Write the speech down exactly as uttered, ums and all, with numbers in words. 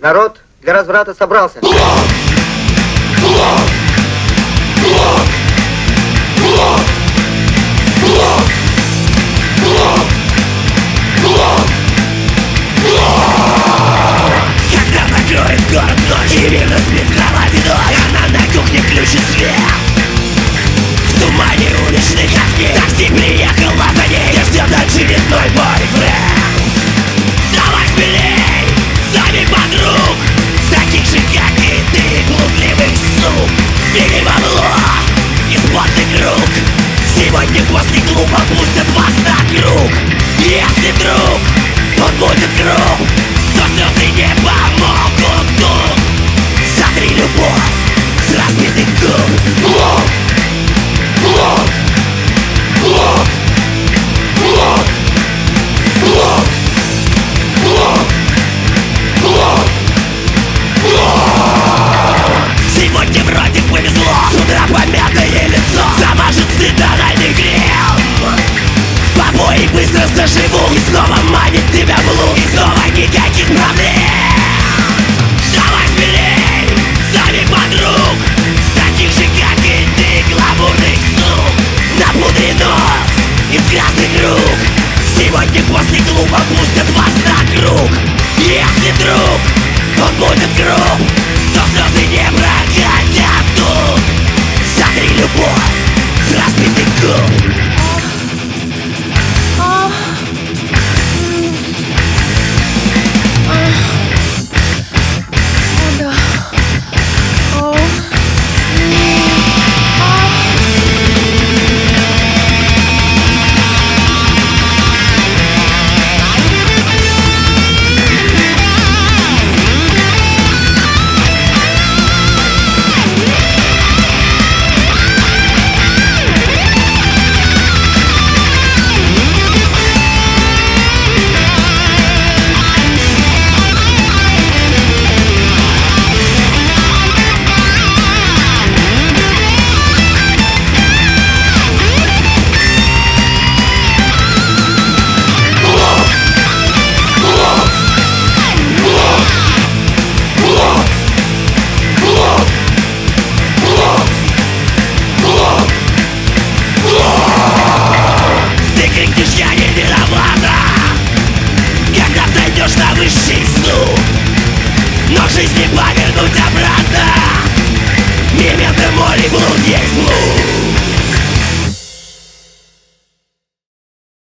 Народ для разврата собрался. Блок! Блок! Блок! Блок! Блок! Блок! Блок! Блок! Когда накроет город ночь, и мирно спит в кровати дочь, она на кухне включит свет. В тумане уличных огней такси приехала за ней, где ждет очередной бойфренд. Давай смелей, зови подруг, таких же, как и ты, блудливых сук. Бери бабло, бесплатный круг. Сегодня после клуба пустят вас на круг. Если вдруг он будет груб, то слезы не помогут тут. Затри любовь с разбитых губ. Блок! Блок! Блок! Блок! Блок! Блок! Блок! Блок! Сегодня вроде повезло, с утра помятое лицо замажет стыд тональный крем. Побои быстро заживут, и снова манит тебя блуд, и снова никаких проблем. Давай смелей, зови подруг, таких же, как и ты, гламурных сук. Напудри нос и в красный круг. Сегодня после клуба пустят вас на круг. Если вдруг он будет груб, то слезы не прокатят тут. Затри любовь с разбитых губ.